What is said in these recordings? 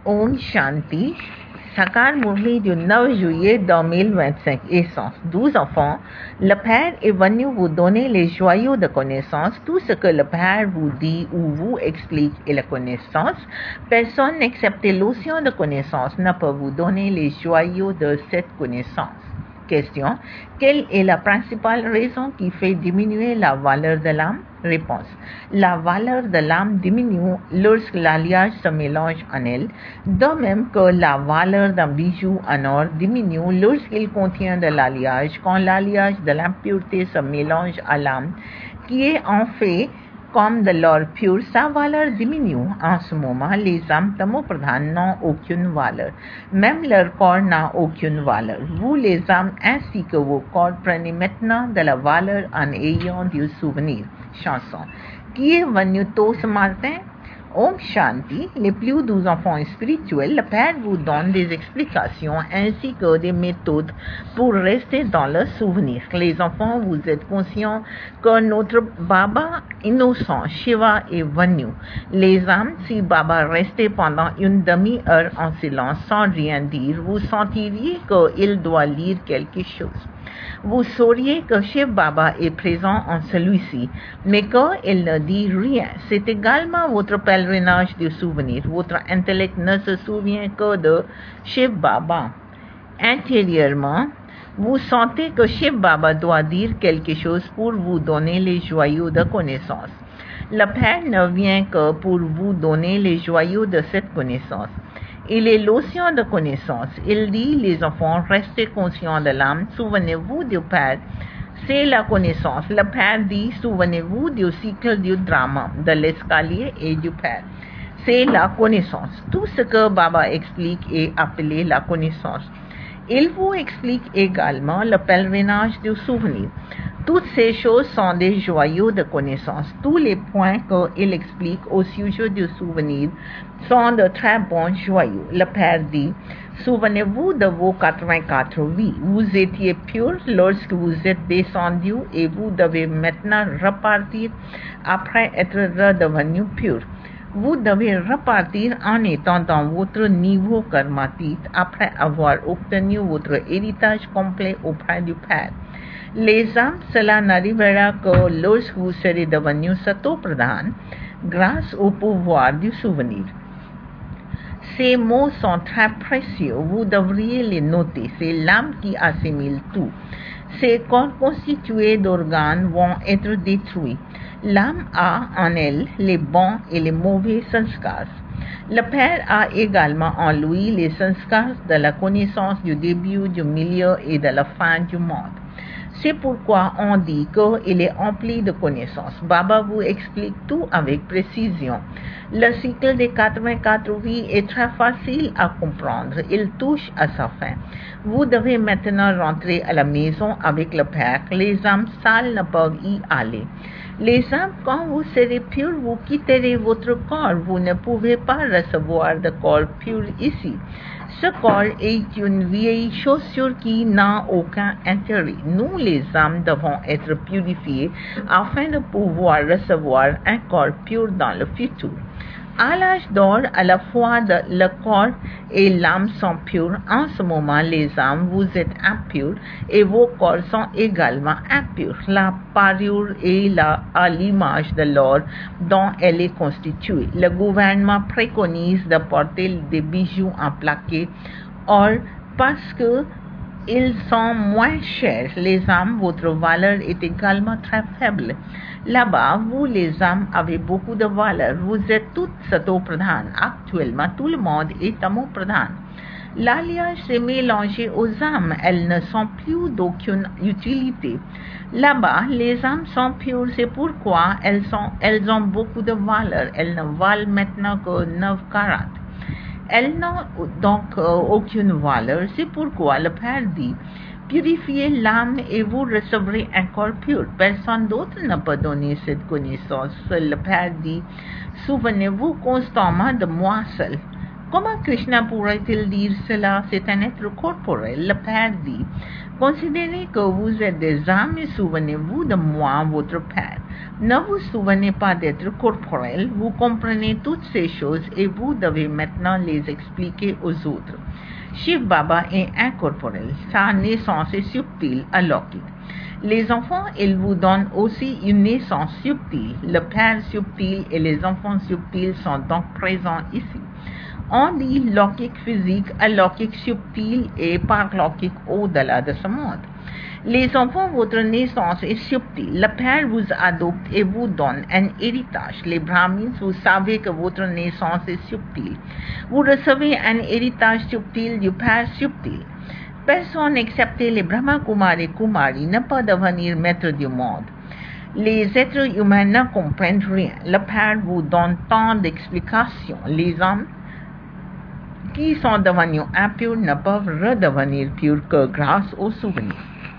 Om Shanti, Sakar Murli du 9 juillet 2025, Essence. 12 enfants, le Père est venu vous donner les joyaux de connaissance. Tout ce que le Père vous dit ou vous explique est la connaissance. Personne excepté l'océan de connaissance ne peut vous donner les joyaux de cette connaissance. Question. Quelle est la principale raison qui fait diminuer la valeur de l'âme? Réponse. La valeur de l'âme diminue lorsque l'alliage se mélange en elle, de même que la valeur d'un bijou en or diminue lorsqu'il contient de l'alliage. Quand l'alliage de l'impureté se mélange à l'âme, qui est en fait comme de l'or pur, sa valeur diminue. En ce moment, les âmes tamopradhan n'ont aucune valeur. Même leur corps n'a aucune valeur. Vous, les âmes, ainsi que vos corps, prenez maintenant de la valeur en ayant du souvenir. Chanson. Qui est venu tôt ce matin? Om Shanti, les plus doux enfants spirituels, le Père vous donne des explications ainsi que des méthodes pour rester dans le souvenir. Les enfants, vous êtes conscients que notre Baba innocent, Shiva, est venu. Les âmes, si Baba restait pendant une demi-heure en silence sans rien dire, vous sentiriez qu'il doit lire quelque chose. Vous sauriez que Shiv Baba est présent en celui-ci, mais qu'il ne dit rien. C'est également votre pèlerinage du souvenir. Votre intellect ne se souvient que de Shiv Baba. Intérieurement, vous sentez que Shiv Baba doit dire quelque chose pour vous donner les joyaux de connaissance. Le Père ne vient que pour vous donner les joyaux de cette connaissance. Il est l'océan de connaissance. Il dit, les enfants, restez conscients de l'âme, souvenez-vous du Père. C'est la connaissance. Le Père dit, souvenez-vous du cycle du drama, de l'escalier et du Père. C'est la connaissance. Tout ce que Baba explique est appelé la connaissance. Il vous explique également le pèlerinage du souvenir. Toutes ces choses sont des joyaux de connaissance. Tous les points qu'il explique au sujet du souvenir sont de très bons joyaux. Le Père dit, souvenez-vous de vos 84 vies. Vous étiez pur lorsque vous êtes descendu et vous devez maintenant repartir après être redevenu pur. Vous devez repartir en étant dans votre niveau karmatique après avoir obtenu votre héritage complet auprès du Père. Les âmes, cela n'arrivera que lorsque vous serez devenu Satopradhan grâce au pouvoir du souvenir. Ces mots sont très précieux, vous devriez les noter. C'est l'âme qui assimile tout. Ces corps constitués d'organes vont être détruits. L'âme a en elle les bons et les mauvais sanskars. Le Père a également en lui les sanskars de la connaissance du début, du milieu et de la fin du monde. C'est pourquoi on dit qu'il est empli de connaissances. Baba vous explique tout avec précision. Le cycle des 84 vies est très facile à comprendre. Il touche à sa fin. Vous devez maintenant rentrer à la maison avec le Père. Les âmes sales ne peuvent y aller. Les âmes, quand vous serez pur, vous quitterez votre corps. Vous ne pouvez pas recevoir de corps pur ici. Ce corps est une vieille chaussure qui n'a aucun intérêt. Nous, les âmes, devons être purifiés afin de pouvoir recevoir un corps pur dans le futur. À l'âge d'or, à la fois le corps et l'âme sont purs. En ce moment, les âmes, vous êtes impurs et vos corps sont également impurs. La parure est à l'image de l'or dont elle est constituée. Le gouvernement préconise de porter des bijoux en plaqué or parce que ils sont moins chers. Les âmes, votre valeur est également très faible. Là-bas, vous, les âmes, avez beaucoup de valeur. Vous êtes toutes Satopradhan. Actuellement, tout le monde est Tamopradhan. L'alliage s'est mélangé aux âmes. Elles ne sont plus d'aucune utilité. Là-bas, les âmes sont pures. C'est pourquoi elles ont beaucoup de valeur. Elles ne valent maintenant que 9 carats. Elles n'ont donc aucune valeur. C'est pourquoi le Père dit, purifiez l'âme et vous recevrez un corps pur. Personne d'autre ne peut donner cette connaissance. Le Père dit, souvenez-vous constamment de moi seul. Comment Krishna pourrait-il dire cela? C'est un être corporel. Le Père dit, considérez que vous êtes des âmes et souvenez-vous de moi, votre Père. Ne vous souvenez pas d'être corporel, vous comprenez toutes ces choses et vous devez maintenant les expliquer aux autres. Shiv Baba est incorporel, sa naissance est subtile, alokite. Les enfants, ils vous donnent aussi une naissance subtile. Le Père subtil et les enfants subtils sont donc présents ici. On dit lockique physique, alokkique subtil et parlokkique au-delà de ce monde. Les enfants, votre naissance est subtile. Le Père vous adopte et vous donne un héritage. Les Brahmins, vous savez que votre naissance est subtile. Vous recevez un héritage subtil du Père subtil. Personne excepté les Brahma Kumar et Kumari ne peut devenir maître du monde. Les êtres humains ne comprennent rien. Le Père vous donne tant d'explications. Les hommes qui sont devenus impurs ne peuvent redevenir purs que grâce aux souvenirs.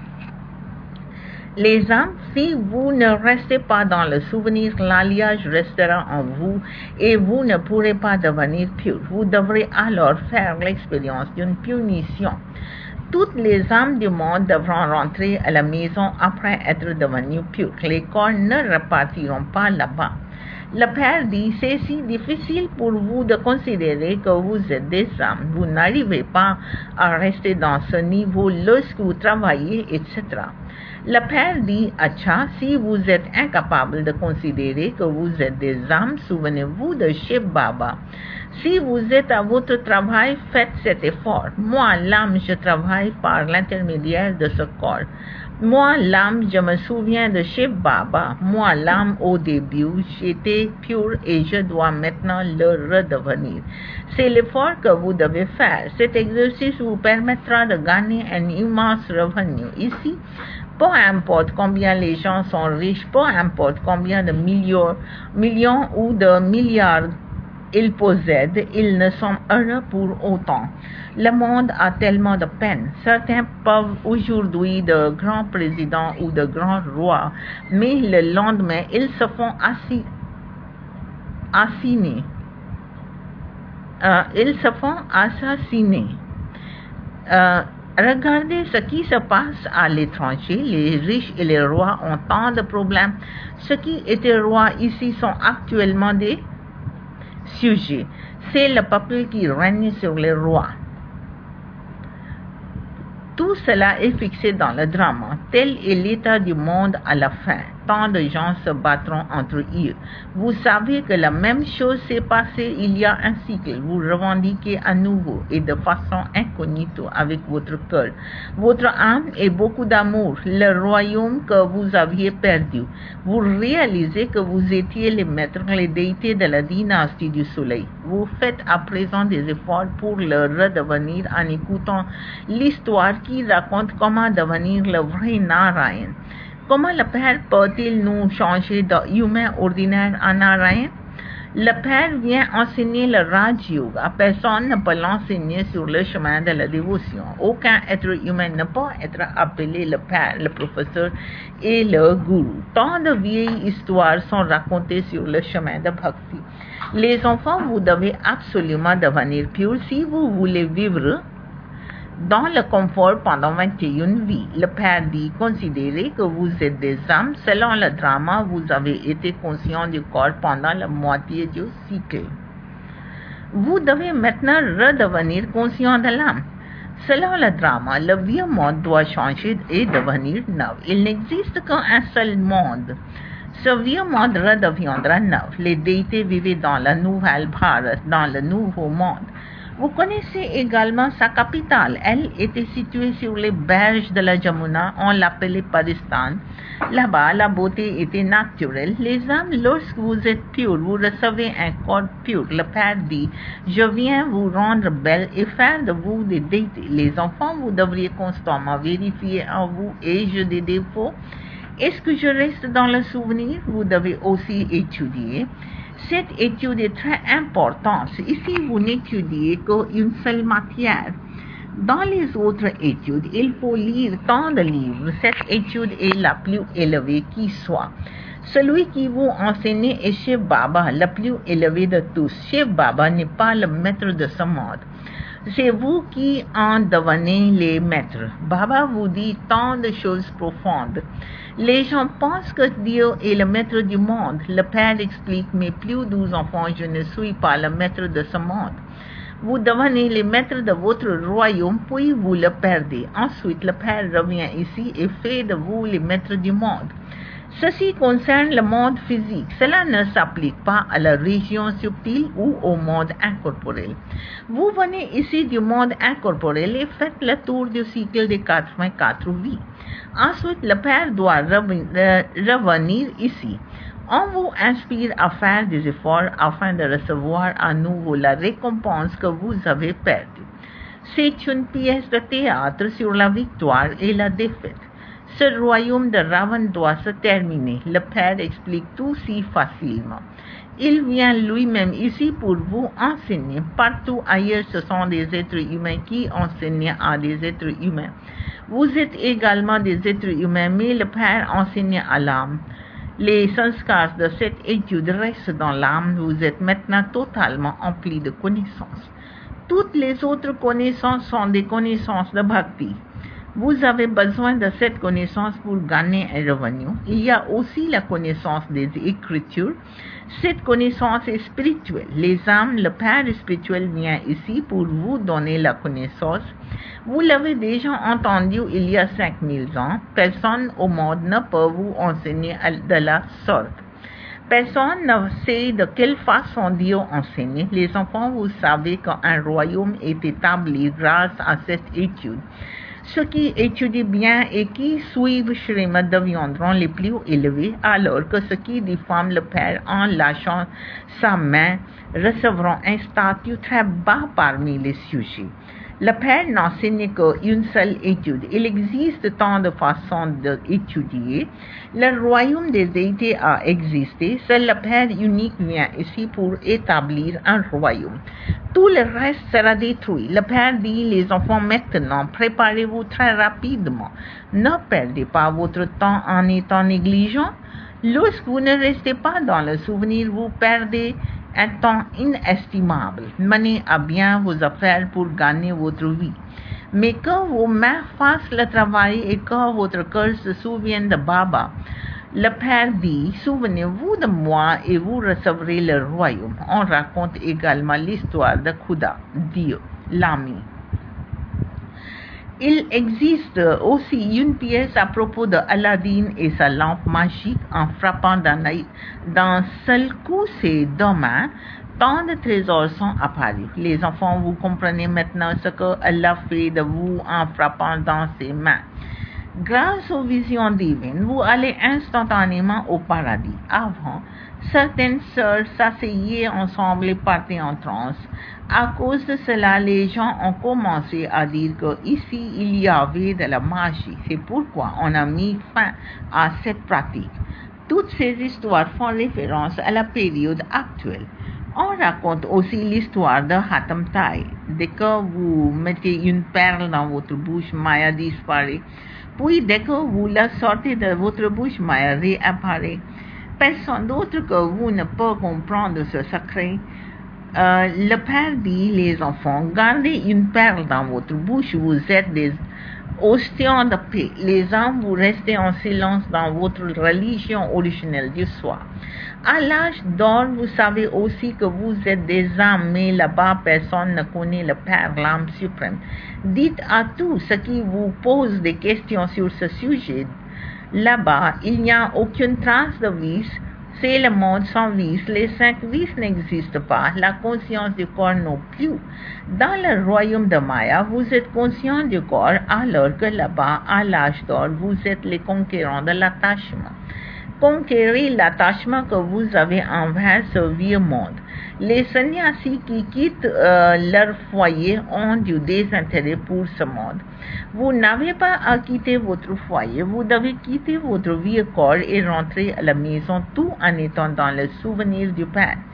Les âmes, si vous ne restez pas dans le souvenir, l'alliage restera en vous et vous ne pourrez pas devenir pur. Vous devrez alors faire l'expérience d'une punition. Toutes les âmes du monde devront rentrer à la maison après être devenues pures. Les corps ne repartiront pas là-bas. Le Père dit, c'est si difficile pour vous de considérer que vous êtes des âmes. Vous n'arrivez pas à rester dans ce niveau lorsque vous travaillez, etc. Le Père dit, Acha, si vous êtes incapable de considérer que vous êtes des âmes, souvenez-vous de Shiv Baba. Si vous êtes à votre travail, faites cet effort. Moi, l'âme, je travaille par l'intermédiaire de ce corps. Moi, l'âme, je me souviens de Shiv Baba. Moi, l'âme, au début, j'étais pure et je dois maintenant le redevenir. C'est l'effort que vous devez faire. Cet exercice vous permettra de gagner un immense revenu. Ici, peu importe combien les gens sont riches, peu importe combien de millions ou de milliards ils possèdent, ils ne sont heureux pour autant. Le monde a tellement de peine. Certains peuvent aujourd'hui de grands présidents ou de grands rois, mais le lendemain, ils se font assassiner. Regardez ce qui se passe à l'étranger. Les riches et les rois ont tant de problèmes. Ceux qui étaient rois ici sont actuellement des sujets. C'est le peuple qui règne sur les rois. Tout cela est fixé dans le drame. Tel est l'état du monde à la fin. Tant de gens se battront entre eux. Vous savez que la même chose s'est passée il y a un cycle. Vous revendiquez à nouveau et de façon incognito avec votre cœur, votre âme et beaucoup d'amour, le royaume que vous aviez perdu. Vous réalisez que vous étiez les maîtres, les déités de la dynastie du soleil. Vous faites à présent des efforts pour le redevenir en écoutant l'histoire qui raconte comment devenir le vrai Narayan. Comment le Père peut-il nous changer d'humains ordinaires en Narayan? Le Père vient enseigner le Raj Yoga. Personne ne peut l'enseigner sur le chemin de la dévotion. Aucun être humain ne peut être appelé le Père, le professeur et le Gourou. Tant de vieilles histoires sont racontées sur le chemin de Bhakti. Les enfants, vous devez absolument devenir purs si vous voulez vivre dans le confort pendant 21 vies. Le Père dit, considérez que vous êtes des âmes. Selon le drama, vous avez été conscient du corps pendant la moitié du cycle. Vous devez maintenant redevenir conscient de l'âme. Selon le drama, le vieux monde doit changer et devenir neuf. Il n'existe qu'un seul monde. Ce vieux monde redeviendra neuf. Les déités vivaient dans la nouvelle Bharat, dans le nouveau monde. Vous connaissez également sa capitale. Elle était située sur les berges de la Jamuna. On l'appelait Paristan. Là-bas, la beauté était naturelle. Les âmes, lorsque vous êtes purs, vous recevez un corps pur. Le Père dit, je viens vous rendre belle et faire de vous des déités. Les enfants, vous devriez constamment vérifier en vous et je des défauts. Est-ce que je reste dans le souvenir? Vous devez aussi étudier. Cette étude est très importante. Ici, vous n'étudiez qu'une seule matière. Dans les autres études, il faut lire tant de livres. Cette étude est la plus élevée qui soit. Celui qui vous enseigne est Shiv Baba, le plus élevé de tous. Shiv Baba n'est pas le maître de ce monde. C'est vous qui en devenez les maîtres. Baba vous dit tant de choses profondes. Les gens pensent que Dieu est le maître du monde. Le Père explique, mes plus doux enfants, je ne suis pas le maître de ce monde. Vous devenez les maîtres de votre royaume, puis vous le perdez. Ensuite, le Père revient ici et fait de vous les maîtres du monde. Ceci concerne le monde physique. Cela ne s'applique pas à la région subtile ou au monde incorporel. Vous venez ici du monde incorporel et faites le tour du cycle des 84 vies. Ensuite, le Père doit revenir ici. On vous inspire à faire des efforts afin de recevoir à nouveau la récompense que vous avez perdue. C'est une pièce de théâtre sur la victoire et la défaite. Ce royaume de Ravan doit se terminer. Le Père explique tout si facilement. Il vient lui-même ici pour vous enseigner. Partout ailleurs, ce sont des êtres humains qui enseignent à des êtres humains. Vous êtes également des êtres humains, mais le Père enseigne à l'âme. Les sanskars de cette étude restent dans l'âme. Vous êtes maintenant totalement emplis de connaissances. Toutes les autres connaissances sont des connaissances de bhakti. Vous avez besoin de cette connaissance pour gagner un revenu. Il y a aussi la connaissance des Écritures. Cette connaissance est spirituelle. Les âmes, le Père spirituel vient ici pour vous donner la connaissance. Vous l'avez déjà entendu il y a 5000 ans. Personne au monde ne peut vous enseigner de la sorte. Personne ne sait de quelle façon Dieu enseigne. Les enfants, vous savez qu'un royaume est établi grâce à cette étude. Ceux qui étudient bien et qui suivent Shrimad deviendront les plus élevés, alors que ceux qui diffament le Père en lâchant sa main recevront un statut très bas parmi les sujets. Le Père n'enseigne qu'une seule étude. Il existe tant de façons d'étudier. Le royaume des déités a existé. Seul le Père unique vient ici pour établir un royaume. Tout le reste sera détruit. Le Père dit, les enfants, maintenant, préparez-vous très rapidement. Ne perdez pas votre temps en étant négligent. Lorsque vous ne restez pas dans le souvenir, vous perdez un temps inestimable. Menez à bien vos affaires pour gagner votre vie. Mais que vos mains fassent le travail et que votre cœur se souvienne de Baba. Le Père dit, souvenez-vous de moi et vous recevrez le royaume. On raconte également l'histoire de Khuda, Dieu, l'ami. Il existe aussi une pièce à propos de Aladdin et sa lampe magique. En frappant d'un seul coup ses deux mains, tant de trésors sont apparus. Les enfants, vous comprenez maintenant ce que Allah fait de vous en frappant dans ses mains. Grâce aux visions divines, vous allez instantanément au paradis. Avant, certaines sœurs s'asseyaient ensemble et partaient en transe. À cause de cela, les gens ont commencé à dire qu'ici, il y avait de la magie. C'est pourquoi on a mis fin à cette pratique. Toutes ces histoires font référence à la période actuelle. On raconte aussi l'histoire de Hatam Tai. Dès que vous mettez une perle dans votre bouche, Maya disparaît. Puis, dès que vous la sortez de votre bouche, Maya réapparaît. Personne d'autre que vous ne peut comprendre ce secret. Le Père dit, les enfants, gardez une perle dans votre bouche, vous êtes des océans de paix. Les âmes, vous restez en silence dans votre religion originelle du soi. À l'âge d'or, vous savez aussi que vous êtes des âmes, mais là-bas, personne ne connaît le Père, l'âme suprême. Dites à tous ceux qui vous posent des questions sur ce sujet. Là-bas, il n'y a aucune trace de vice. C'est le monde sans vice. Les 5 vices n'existent pas. La conscience du corps non plus. Dans le royaume de Maya, vous êtes conscient du corps, alors que là-bas, à l'âge d'or, vous êtes les conquérants de l'attachement. Conquérir l'attachement que vous avez envers ce vieux monde. Les sannyasis qui quittent leur foyer ont du désintérêt pour ce monde. Vous n'avez pas à quitter votre foyer, vous devez quitter votre vieux corps et rentrer à la maison tout en étant dans le souvenir du Père.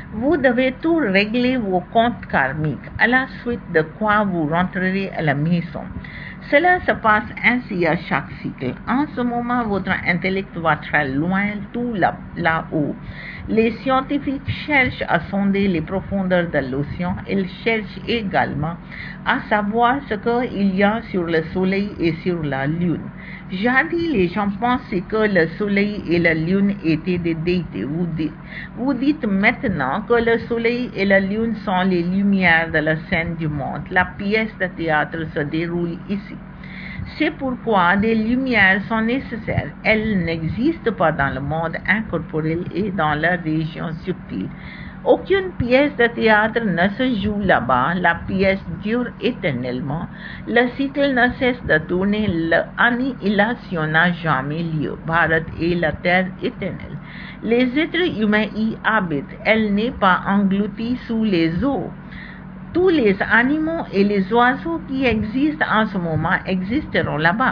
Vous devez tout régler vos comptes karmiques, à la suite de quoi vous rentrerez à la maison. Cela se passe ainsi à chaque cycle. En ce moment, votre intellect va très loin, tout là-haut. Les scientifiques cherchent à sonder les profondeurs de l'océan. Ils cherchent également à savoir ce qu'il y a sur le Soleil et sur la Lune. Jadis, les gens pensaient que le Soleil et la Lune étaient des déités. Vous dites maintenant que le Soleil et la Lune sont les lumières de la scène du monde. La pièce de théâtre se déroule ici. C'est pourquoi des lumières sont nécessaires. Elles n'existent pas dans le monde incorporel et dans la région subtile. Aucune pièce de théâtre ne se joue là-bas. La pièce dure éternellement. Le cycle ne cesse de tourner. L'annihilation n'a jamais lieu. Bharat est la terre éternelle. Les êtres humains y habitent. Elle n'est pas engloutie sous les eaux. Tous les animaux et les oiseaux qui existent en ce moment existeront là-bas.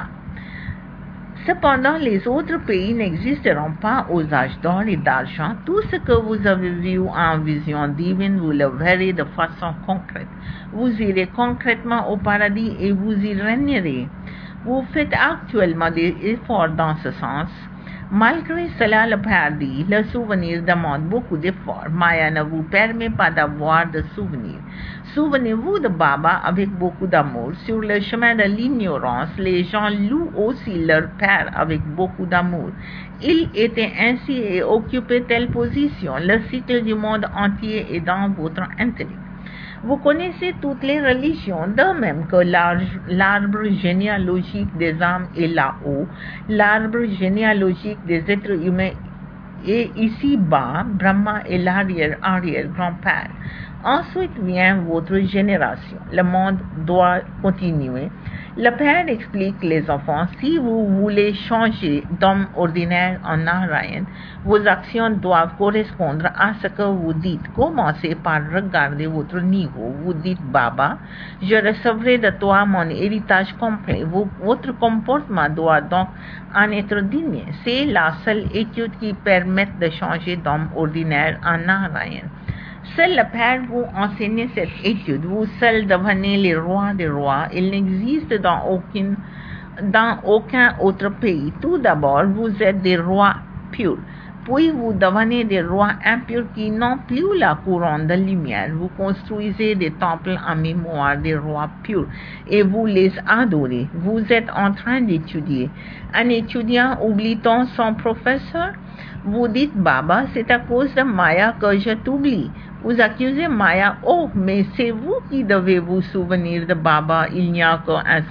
Cependant, les autres pays n'existeront pas aux âges d'or et d'argent. Tout ce que vous avez vu en vision divine, vous le verrez de façon concrète. Vous irez concrètement au paradis et vous y régnerez. Vous faites actuellement des efforts dans ce sens. Malgré cela, le paradis, le souvenir demande beaucoup d'efforts. Maya ne vous permet pas d'avoir de souvenirs. Souvenez-vous de Baba avec beaucoup d'amour. Sur le chemin de l'ignorance, les gens louent aussi leur père avec beaucoup d'amour. Il était ainsi et occupait telle position. Le cycle du monde entier est dans votre intellect. Vous connaissez toutes les religions, de même que l'arbre généalogique des âmes est là-haut, l'arbre généalogique des êtres humains est ici-bas, Brahma est l'arrière-arrière-grand-père. Ensuite vient votre génération. Le monde doit continuer. Le père explique les enfants, si vous voulez changer d'homme ordinaire en Narayan, vos actions doivent correspondre à ce que vous dites. Commencez par regarder votre niveau. Vous dites, Baba, je recevrai de toi mon héritage complet. Votre comportement doit donc en être digne. C'est la seule étude qui permet de changer d'homme ordinaire en Narayan. Seul le Père vous enseigne cette étude. Vous seuls devenez les rois des rois. Il n'existe dans aucun autre pays. Tout d'abord, vous êtes des rois purs. Puis vous devenez des rois impurs qui n'ont plus la couronne de lumière. Vous construisez des temples en mémoire des rois purs et vous les adorez. Vous êtes en train d'étudier. Un étudiant oublie-t-on son professeur? Vous dites, Baba, c'est à cause de Maya que je t'oublie. Vous accusez Maya, oh, mais c'est vous qui devez vous souvenir de Baba. Il n'y a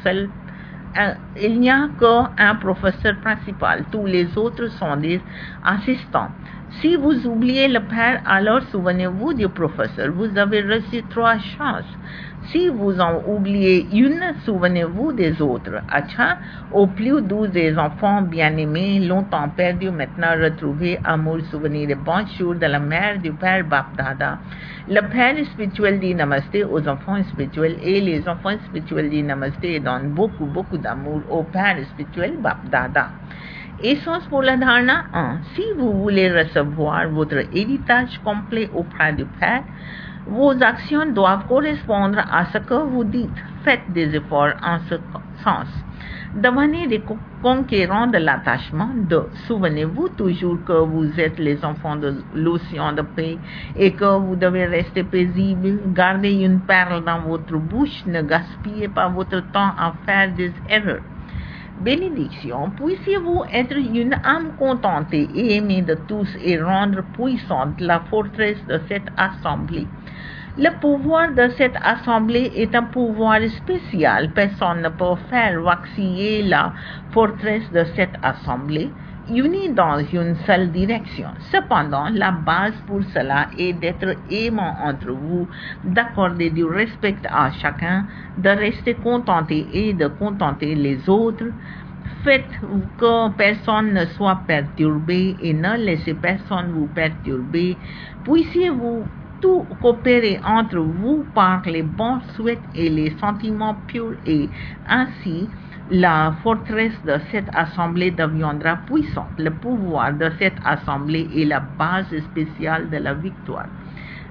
qu'un professeur principal. Tous les autres sont des assistants. Si vous oubliez le père, alors souvenez-vous du professeur. Vous avez reçu 3 chances. Si vous en oubliez une, souvenez-vous des autres. Acha, au plus doux des enfants bien-aimés, longtemps perdus, maintenant retrouvés, amour, souvenir et bon jour de la mère du père Bapdada. Le père spirituel dit namasté aux enfants spirituels et les enfants spirituels disent namasté et donnent beaucoup, beaucoup d'amour au père spirituel Bapdada. Essence pour la dharana 1. Si vous voulez recevoir votre héritage complet auprès du Père, vos actions doivent correspondre à ce que vous dites. Faites des efforts en ce sens. Devenez des conquérants de l'attachement. 2. Souvenez-vous toujours que vous êtes les enfants de l'océan de paix et que vous devez rester paisible. Gardez une perle dans votre bouche. Ne gaspillez pas votre temps à faire des erreurs. Bénédiction, puissiez-vous être une âme contentée et aimée de tous et rendre puissante la forteresse de cette assemblée. Le pouvoir de cette assemblée est un pouvoir spécial. Personne ne peut faire vaciller la forteresse de cette assemblée, unie dans une seule direction. Cependant, la base pour cela est d'être aimant entre vous, d'accorder du respect à chacun, de rester contenté et de contenter les autres. Faites que personne ne soit perturbé et ne laissez personne vous perturber. Puissiez-vous tout coopérer entre vous par les bons souhaits et les sentiments purs et ainsi la forteresse de cette assemblée deviendra puissante. Le pouvoir de cette assemblée est la base spéciale de la victoire.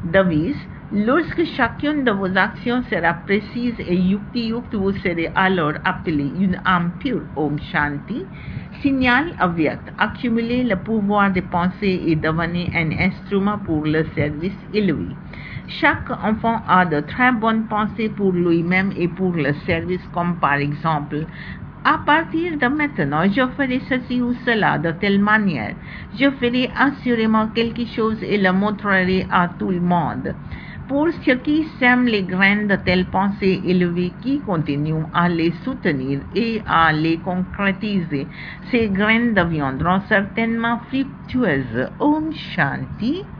Devise: lorsque chacune de vos actions sera précise et yukti-yukt, vous serez alors appelé une âme pure. Om Shanti. Signal avyakt: accumuler le pouvoir de penser et devenir un instrument pour le service élevé. Chaque enfant a de très bonnes pensées pour lui-même et pour le service, comme par exemple: à partir de maintenant, je ferai ceci ou cela de telle manière. Je ferai assurément quelque chose et le montrerai à tout le monde. Pour ceux qui sèment les graines de telles pensées élevées, qui continuent à les soutenir et à les concrétiser, ces graines deviendront certainement fructueuses. Om Shanti.